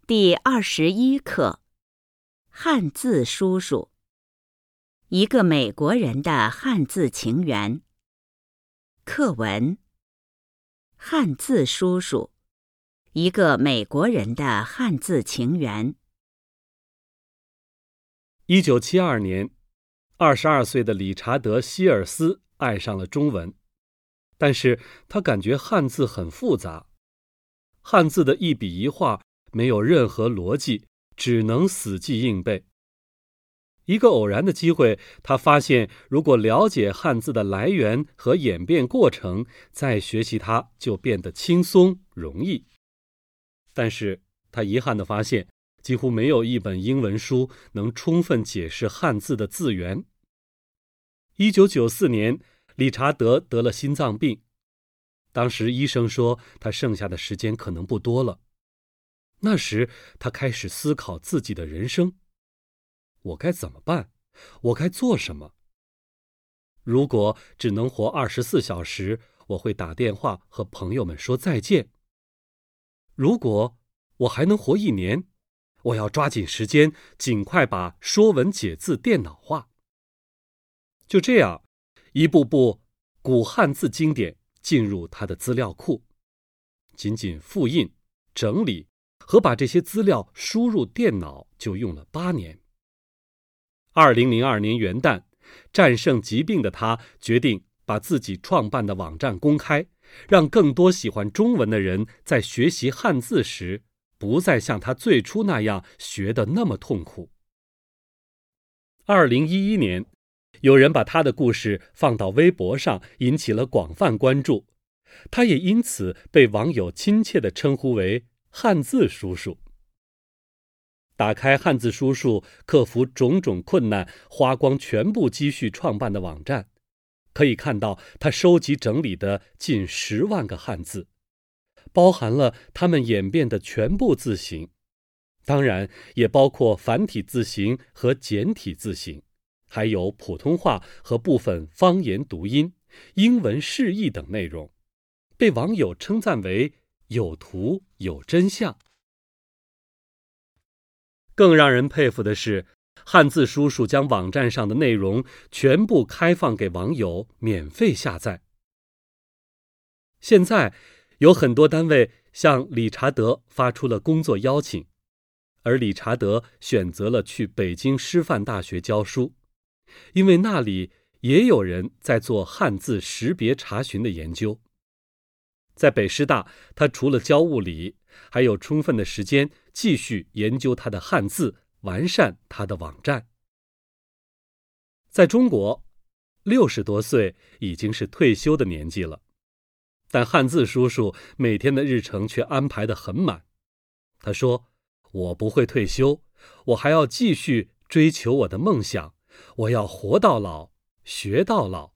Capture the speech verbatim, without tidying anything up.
第二十一课：汉字叔叔。一个美国人的汉字情缘。课文：汉字叔叔，一个美国人的汉字情缘。 一九七二年，二十二岁的理查德·希尔斯爱上了中文，但是他感觉汉字很复杂，汉字的一笔一画没有任何逻辑，只能死记硬背。一个偶然的机会，他发现如果了解汉字的来源和演变过程，再学习它就变得轻松容易。但是他遗憾地发现，几乎没有一本英文书能充分解释汉字的字源。一九九四年，理查德得了心脏病，当时医生说他剩下的时间可能不多了。那时他开始思考自己的人生，我该怎么办？我该做什么？如果只能活二十四小时，我会打电话和朋友们说再见。如果我还能活一年，我要抓紧时间，尽快把《说文解字》电脑化。就这样，一部部古汉字经典进入他的资料库，仅仅复印、整理和把这些资料输入电脑就用了八年。二零零二年元旦，战胜疾病的他决定把自己创办的网站公开，让更多喜欢中文的人在学习汉字时，不再像他最初那样学得那么痛苦。二零一一年，有人把他的故事放到微博上，引起了广泛关注，他也因此被网友亲切地称呼为汉字叔叔。打开汉字叔叔克服种种困难，花光全部积蓄创办的网站，可以看到他收集整理的近十万个汉字，包含了他们演变的全部字形，当然也包括繁体字形和简体字形，还有普通话和部分方言读音、英文释义等内容，被网友称赞为有图有真相。更让人佩服的是，汉字叔叔将网站上的内容全部开放给网友免费下载。现在有很多单位向理查德发出了工作邀请，而理查德选择了去北京师范大学教书，因为那里也有人在做汉字识别查询的研究。在北师大，他除了教物理，还有充分的时间继续研究他的汉字，完善他的网站。在中国，六十多岁已经是退休的年纪了，但汉字叔叔每天的日程却安排得很满。他说：“我不会退休，我还要继续追求我的梦想，我要活到老，学到老。”